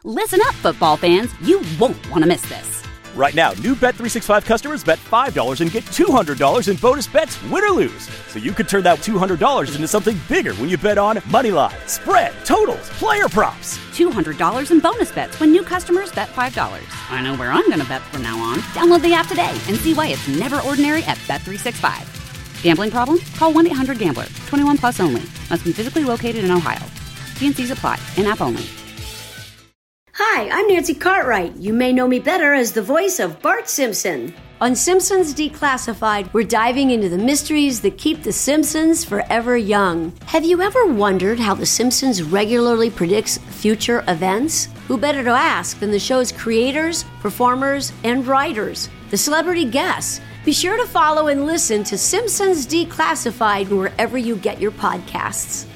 Listen up, football fans. You won't want to miss this. Right now, new Bet365 customers bet $5 and get $200 in bonus bets, win or lose. So you could turn that $200 into something bigger when you bet on moneyline, spread, totals, player props. $200 in bonus bets when new customers bet $5. I know where I'm going to bet from now on. Download the app today and see why it's never ordinary at Bet365. Gambling problem? Call 1-800-GAMBLER. 21 plus only. Must be physically located in Ohio. T&Cs apply. In-app only. Hi, I'm Nancy Cartwright. You may know me better as the voice of Bart Simpson. On Simpsons Declassified, we're diving into the mysteries that keep the Simpsons forever young. Have you ever wondered how the Simpsons regularly predicts future events? Who better to ask than the show's creators, performers, and writers, the celebrity guests? Be sure to follow and listen to Simpsons Declassified wherever you get your podcasts.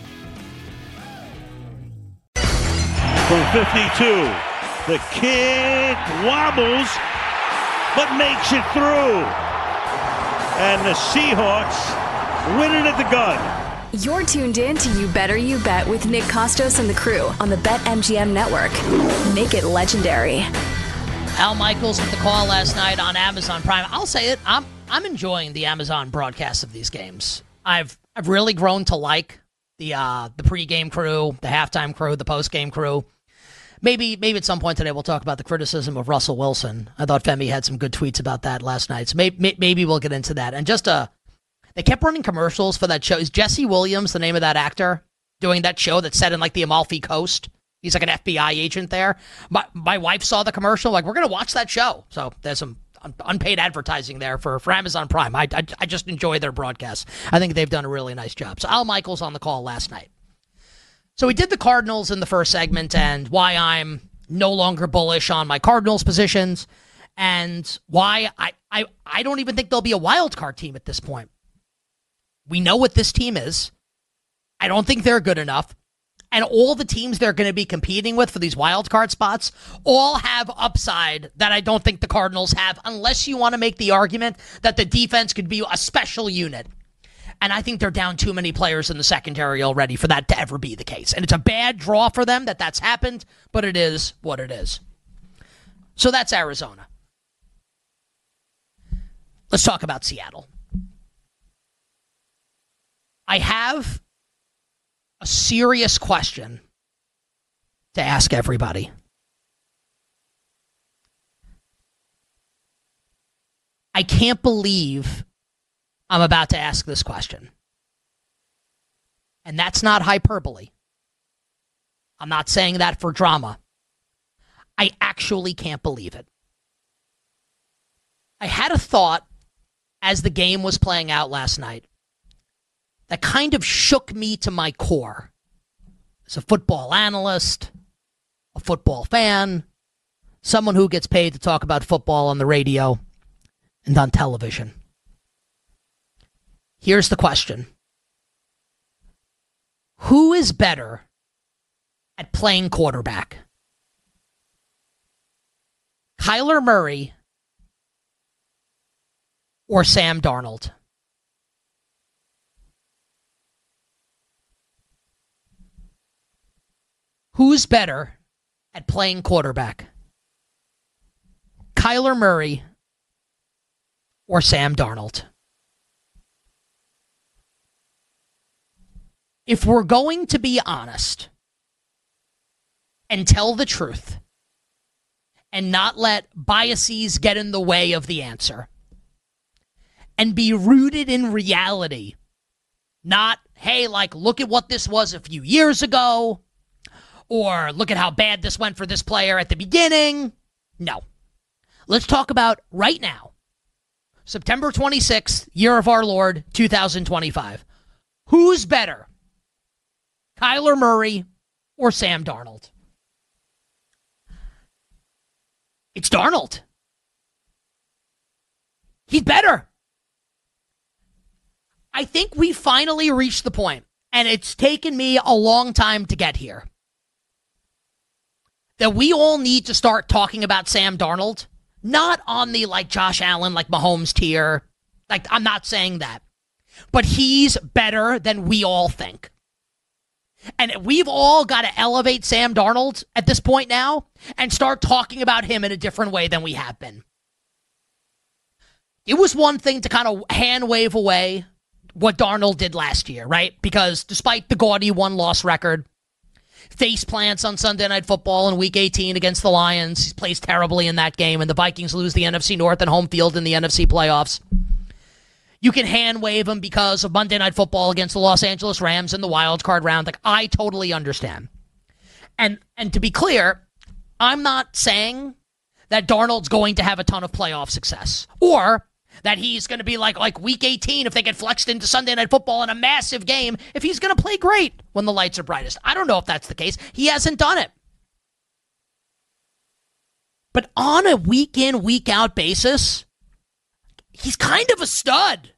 From 52, the kick wobbles, but makes it through. And the Seahawks win it at the gun. You're tuned in to You Better You Bet with Nick Costos and the crew on the BetMGM network. Make it legendary. Al Michaels with the call last night on Amazon Prime. I'll say it, I'm enjoying the Amazon broadcast of these games. I've really grown to like the pregame crew, the halftime crew, the postgame crew. Maybe at some point today we'll talk about the criticism of Russell Wilson. I thought Femi had some good tweets about that last night, so maybe we'll get into that. And they kept running commercials for that show. Is Jesse Williams the name of that actor doing that show that's set in like the Amalfi Coast? He's like an FBI agent there. My wife saw the commercial, like, we're going to watch that show. So there's some unpaid advertising there for Amazon Prime. I just enjoy their broadcasts. I think they've done a really nice job. So Al Michaels on the call last night. So we did the Cardinals in the first segment and why I'm no longer bullish on my Cardinals positions and why I don't even think they'll be a wild card team at this point. We know what this team is. I don't think they're good enough. And all the teams they're going to be competing with for these wild card spots all have upside that I don't think the Cardinals have, unless you want to make the argument that the defense could be a special unit. And I think they're down too many players in the secondary already for that to ever be the case. And it's a bad draw for them that's happened, but it is what it is. So that's Arizona. Let's talk about Seattle. I have a serious question to ask everybody. I can't believe I'm about to ask this question. And that's not hyperbole. I'm not saying that for drama. I actually can't believe it. I had a thought as the game was playing out last night that kind of shook me to my core. As a football analyst, a football fan, someone who gets paid to talk about football on the radio and on television. Here's the question. Who is better at playing quarterback? Kyler Murray or Sam Darnold? Who's better at playing quarterback? Kyler Murray or Sam Darnold? If we're going to be honest and tell the truth and not let biases get in the way of the answer and be rooted in reality, not, hey, like, look at what this was a few years ago, or look at how bad this went for this player at the beginning. No. Let's talk about right now, September 26th, year of our Lord, 2025. Who's better? Kyler Murray or Sam Darnold? It's Darnold. He's better. I think we finally reached the point, and it's taken me a long time to get here, that we all need to start talking about Sam Darnold, not on the like Josh Allen, like Mahomes tier. Like, I'm not saying that. But he's better than we all think. And we've all got to elevate Sam Darnold at this point now and start talking about him in a different way than we have been. It was one thing to kind of hand wave away what Darnold did last year, right? Because despite the gaudy one-loss record, face plants on Sunday Night Football in Week 18 against the Lions, he plays terribly in that game, and the Vikings lose the NFC North and home field in the NFC playoffs. You can hand wave him because of Monday Night Football against the Los Angeles Rams in the wild card round. Like, I totally understand. And to be clear, I'm not saying that Darnold's going to have a ton of playoff success, or that he's going to be like Week 18 if they get flexed into Sunday Night Football in a massive game, if he's going to play great when the lights are brightest. I don't know if that's the case. He hasn't done it. But on a week-in, week-out basis, he's kind of a stud.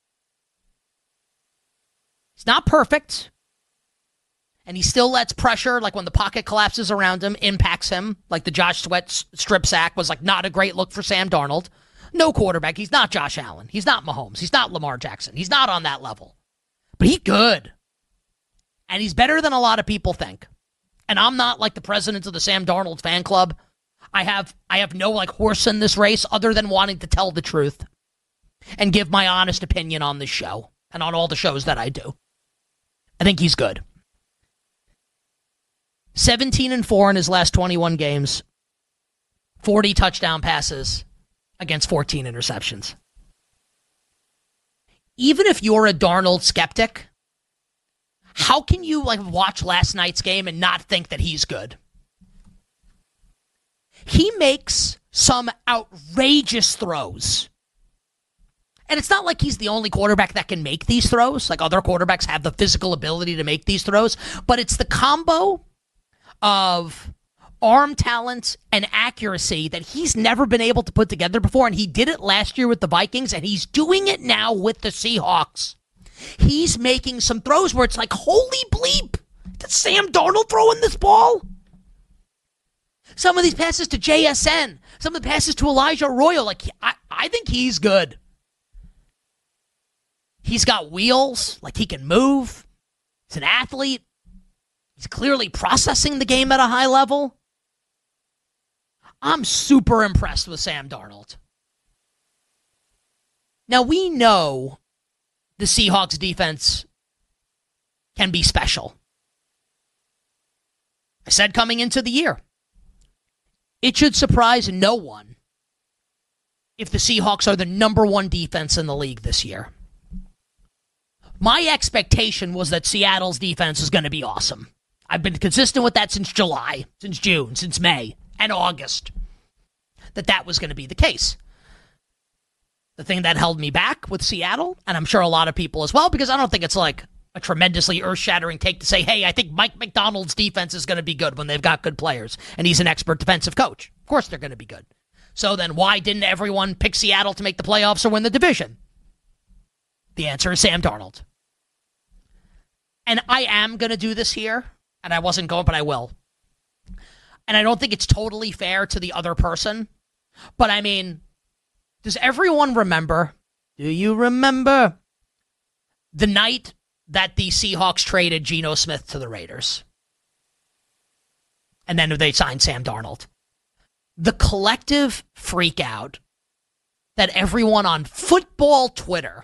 He's not perfect. And he still lets pressure, like when the pocket collapses around him, impacts him. Like the Josh Sweat strip sack was like not a great look for Sam Darnold. No quarterback. He's not Josh Allen. He's not Mahomes. He's not Lamar Jackson. He's not on that level. But he's good. And he's better than a lot of people think. And I'm not like the president of the Sam Darnold fan club. I have no like horse in this race other than wanting to tell the truth and give my honest opinion on this show and on all the shows that I do. I think he's good. 17-4 in his last 21 games. 40 touchdown passes against 14 interceptions. Even if you're a Darnold skeptic, how can you like watch last night's game and not think that he's good? He makes some outrageous throws. And it's not like he's the only quarterback that can make these throws. Like other quarterbacks have the physical ability to make these throws. But it's the combo of arm talent and accuracy that he's never been able to put together before. And he did it last year with the Vikings, and he's doing it now with the Seahawks. He's making some throws where it's like, holy bleep, did Sam Darnold throwing this ball? Some of these passes to JSN, some of the passes to Elijah Arroyo, like I think he's good. He's got wheels, like he can move. He's an athlete. He's clearly processing the game at a high level. I'm super impressed with Sam Darnold. Now, we know the Seahawks defense can be special. I said coming into the year, it should surprise no one if the Seahawks are the number one defense in the league this year. My expectation was that Seattle's defense is going to be awesome. I've been consistent with that since July, since June, since May, and August, that was going to be the case. The thing that held me back with Seattle, and I'm sure a lot of people as well, because I don't think it's like a tremendously earth-shattering take to say, hey, I think Mike McDonald's defense is going to be good when they've got good players, and he's an expert defensive coach. Of course they're going to be good. So then why didn't everyone pick Seattle to make the playoffs or win the division? The answer is Sam Darnold. And I am going to do this here, and I wasn't going, but I will. And I don't think it's totally fair to the other person, but I mean, does everyone remember? Do you remember the night that the Seahawks traded Geno Smith to the Raiders? And then they signed Sam Darnold. The collective freak out that everyone on football Twitter,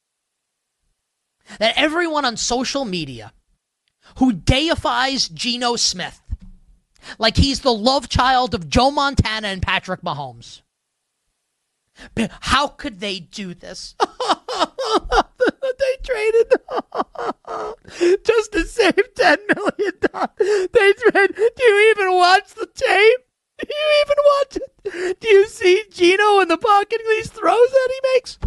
that everyone on social media who deifies Geno Smith like he's the love child of Joe Montana and Patrick Mahomes. How could they do this? They traded just to save $10 million. They traded. Do you even watch the tape? Do you even watch it? Do you see Geno in the pocket, these throws that he makes?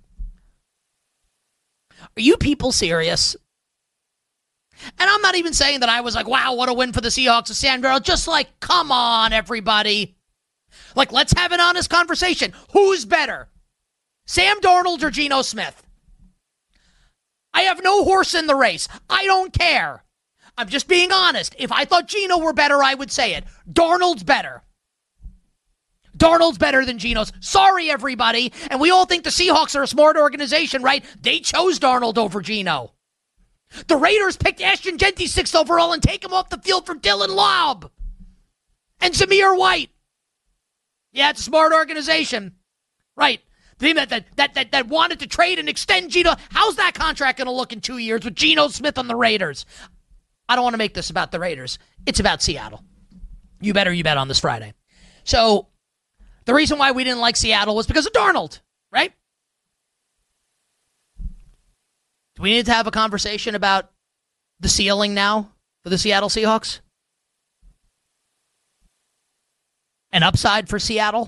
Are you people serious? And I'm not even saying that I was like, wow, what a win for the Seahawks with Sam Darnold. Just like, come on, everybody. Like, let's have an honest conversation. Who's better? Sam Darnold or Geno Smith? I have no horse in the race. I don't care. I'm just being honest. If I thought Geno were better, I would say it. Darnold's better. Darnold's better than Geno's. Sorry, everybody. And we all think the Seahawks are a smart organization, right? They chose Darnold over Geno. The Raiders picked Ashton Jeanty 6th overall and take him off the field for Dylan Lobb. And Zamir White. Yeah, it's a smart organization. Right. The team that wanted to trade and extend Geno. How's that contract going to look in 2 years with Geno Smith on the Raiders? I don't want to make this about the Raiders. It's about Seattle. You bet on this Friday. So the reason why we didn't like Seattle was because of Darnold, right? Do we need to have a conversation about the ceiling now for the Seattle Seahawks? An upside for Seattle?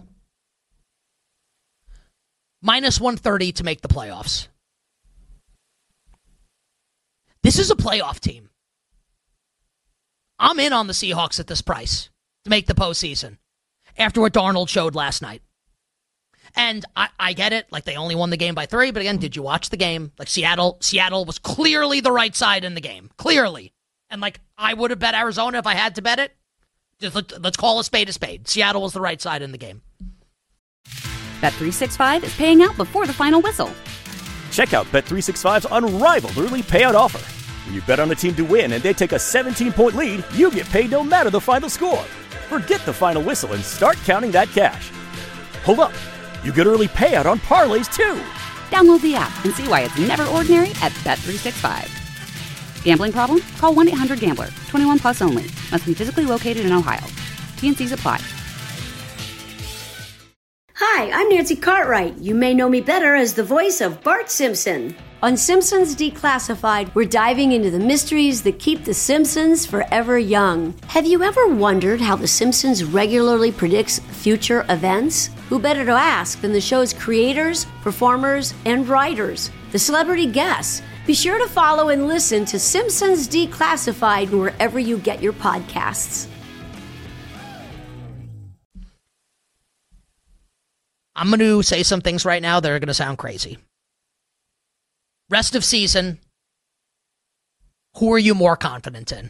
Minus 130 to make the playoffs. This is a playoff team. I'm in on the Seahawks at this price to make the postseason after what Darnold showed last night. And I get it, like they only won the game by 3, but again, did you watch the game? Like Seattle was clearly the right side in the game. Clearly. And like I would have bet Arizona if I had to bet it. Just let's call a spade a spade. Seattle was the right side in the game. Bet365 is paying out before the final whistle. Check out Bet365's unrivaled early payout offer. When you bet on a team to win and they take a 17-point lead, you get paid no matter the final score. Forget the final whistle and start counting that cash. Hold up. You get early payout on parlays, too. Download the app and see why it's never ordinary at Bet365. Gambling problem? Call 1-800-GAMBLER. 21 plus only. Must be physically located in Ohio. T&Cs apply. Hi, I'm Nancy Cartwright. You may know me better as the voice of Bart Simpson. On Simpsons Declassified, we're diving into the mysteries that keep The Simpsons forever young. Have you ever wondered how The Simpsons regularly predicts future events? Who better to ask than the show's creators, performers, and writers, the celebrity guests? Be sure to follow and listen to Simpsons Declassified wherever you get your podcasts. I'm going to say some things right now that are going to sound crazy. Rest of season, who are you more confident in?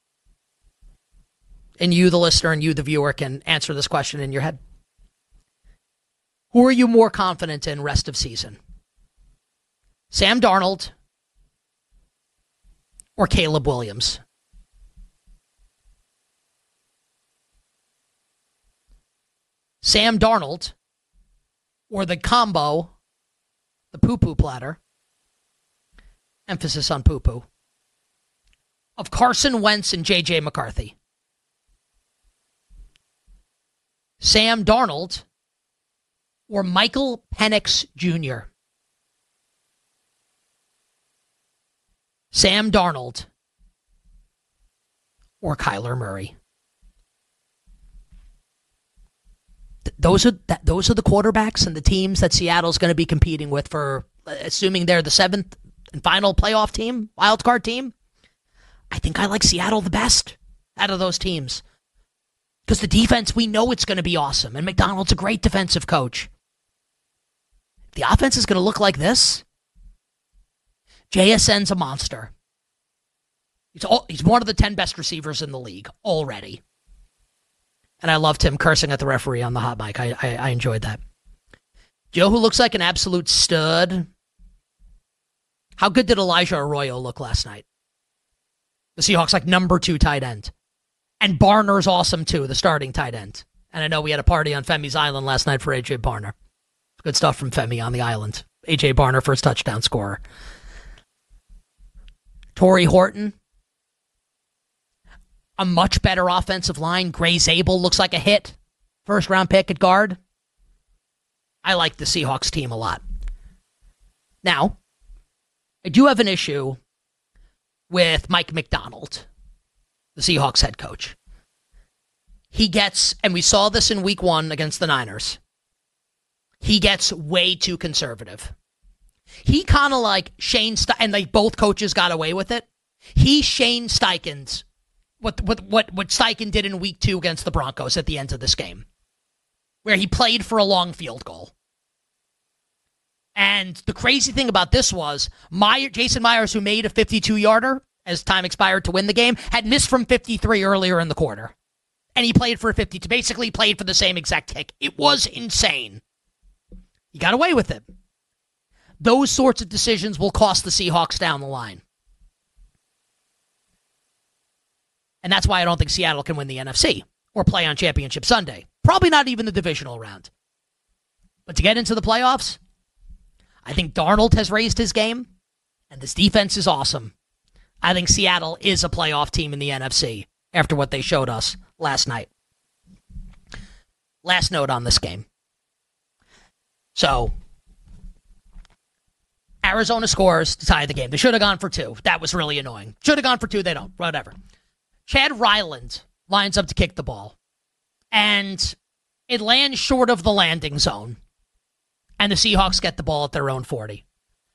And you, the listener, and you, the viewer, can answer this question in your head. Who are you more confident in rest of season? Sam Darnold or Caleb Williams? Sam Darnold or the combo, the poo-poo platter, emphasis on poo-poo, of Carson Wentz and J.J. McCarthy. Sam Darnold or Michael Penix Jr. Sam Darnold or Kyler Murray. Those are the quarterbacks and the teams that Seattle's going to be competing with for, assuming they're the 7th and final playoff team, wild card team. I think I like Seattle the best out of those teams. Because the defense, we know it's going to be awesome. And McDonald's a great defensive coach. The offense is going to look like this. JSN's a monster. He's one of the 10 best receivers in the league already. And I loved him cursing at the referee on the hot mic. I enjoyed that. Joe, who looks like an absolute stud. How good did Elijah Arroyo look last night? The Seahawks like number 2 tight end. And Barner's awesome too, the starting tight end. And I know we had a party on Femi's Island last night for A.J. Barner. Good stuff from Femi on the island. A.J. Barner, first touchdown scorer. Torrey Horton. A much better offensive line. Gray Zabel looks like a hit. First round pick at guard. I like the Seahawks team a lot. Now, I do have an issue with Mike McDonald, the Seahawks head coach. He gets, and we saw this in week 1 against the Niners, he gets way too conservative. He kind of like Shane and like both coaches got away with it. He Shane Steichen's what Steichen did in week 2 against the Broncos at the end of this game, where he played for a long field goal. And the crazy thing about this was Jason Myers, who made a 52-yarder as time expired to win the game, had missed from 53 earlier in the quarter. And he played for a 52, basically played for the same exact kick. It was insane. He got away with it. Those sorts of decisions will cost the Seahawks down the line. And that's why I don't think Seattle can win the NFC. or play on Championship Sunday. Probably not even the divisional round. But to get into the playoffs, I think Darnold has raised his game, and this defense is awesome. I think Seattle is a playoff team in the NFC after what they showed us last night. Last note on this game. So, Arizona scores to tie the game. They should have gone for 2. That was really annoying. Should have gone for 2. They don't. Whatever. Chad Ryland lines up to kick the ball, and it lands short of the landing zone, and the Seahawks get the ball at their own 40.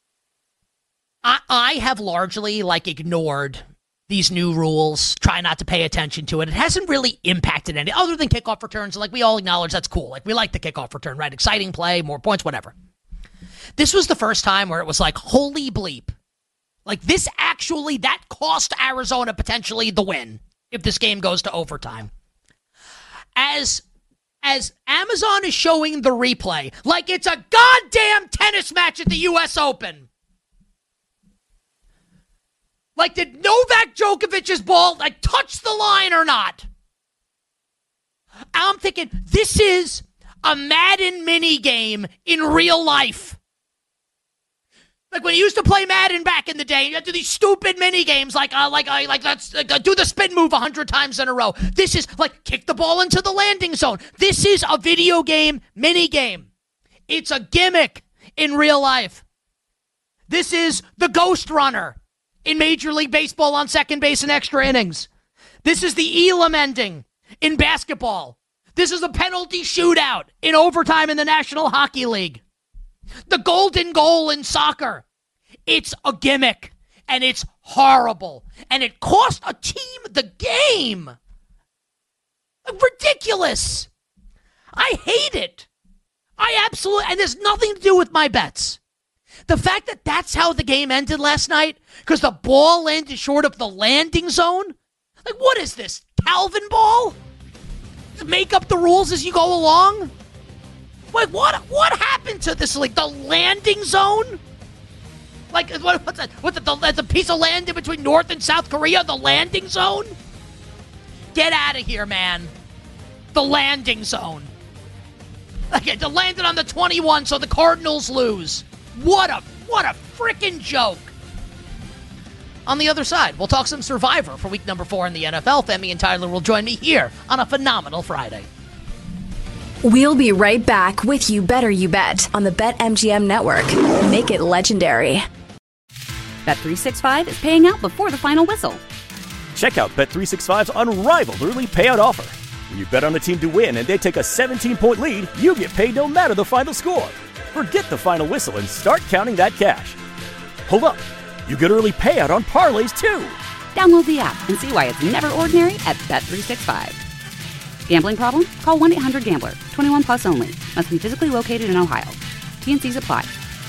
I have largely ignored these new rules, try not to pay attention to it. It hasn't really impacted any other than kickoff returns. We all acknowledge that's cool. We like the kickoff return, right? Exciting play, more points, whatever. This was the first time where it was holy bleep. This actually, that cost Arizona potentially the win if this game goes to overtime. As Amazon is showing the replay like it's a goddamn tennis match at the U.S. Open. Did Novak Djokovic's ball touch the line or not? I'm thinking this is a Madden mini game in real life. When you used to play Madden back in the day, you had to do these stupid mini games let's do the spin move 100 times in a row. This is kick the ball into the landing zone. This is a video game mini game. It's a gimmick in real life. This is the Ghost Runner in Major League Baseball on second base in extra innings. This is the Elam ending in basketball. This is a penalty shootout in overtime in the National Hockey League. The golden goal in soccer. It's a gimmick, and it's horrible. And it cost a team the game. Ridiculous. I hate it. And there's nothing to do with my bets. The fact that that's how the game ended last night, because the ball landed short of the landing zone? What is this, Calvin ball? Just make up the rules as you go along? What happened to this league? The landing zone? What's that? That's a piece of land in between North and South Korea? The landing zone? Get out of here, man. The landing zone. It landed on the 21, so the Cardinals lose. What a freaking joke. On the other side, we'll talk some Survivor for week number 4 in the NFL. Femi and Tyler will join me here on a phenomenal Friday. We'll be right back with You Better You Bet on the BetMGM network. Make it legendary. Bet365 is paying out before the final whistle. Check out Bet365's unrivaled early payout offer. When you bet on a team to win and they take a 17-point lead, you get paid no matter the final score. Forget the final whistle and start counting that cash. Hold up. You get early payout on parlays, too. Download the app and see why it's never ordinary at Bet365. Gambling problem? Call 1-800-GAMBLER. 21 plus only. Must be physically located in Ohio. T&Cs apply.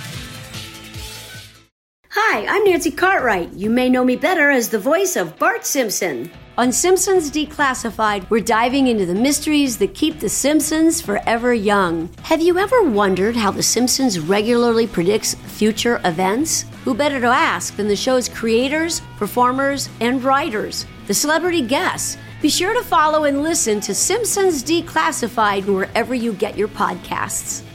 Hi, I'm Nancy Cartwright. You may know me better as the voice of Bart Simpson. On Simpsons Declassified, we're diving into the mysteries that keep The Simpsons forever young. Have you ever wondered how The Simpsons regularly predicts future events? Who better to ask than the show's creators, performers, and writers, the celebrity guests? Be sure to follow and listen to Simpsons Declassified wherever you get your podcasts.